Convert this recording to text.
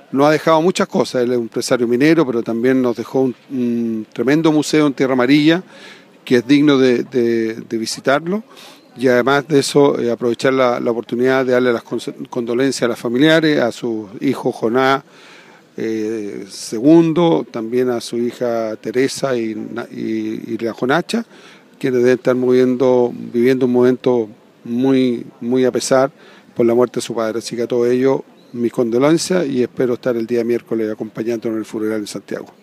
nos ha dejado muchas cosas. Él es un empresario minero, pero también nos dejó un tremendo museo en Tierra Amarilla, que es digno de visitarlo. Y además de eso, aprovechar la oportunidad de darle las condolencias a las familiares, a su hijo Jonás segundo, también a su hija Teresa y la Jonacha, quienes deben estar viviendo un momento muy a pesar por la muerte de su padre. Así que a todos ellos mis condolencias y espero estar el día miércoles acompañándonos en el funeral en Santiago.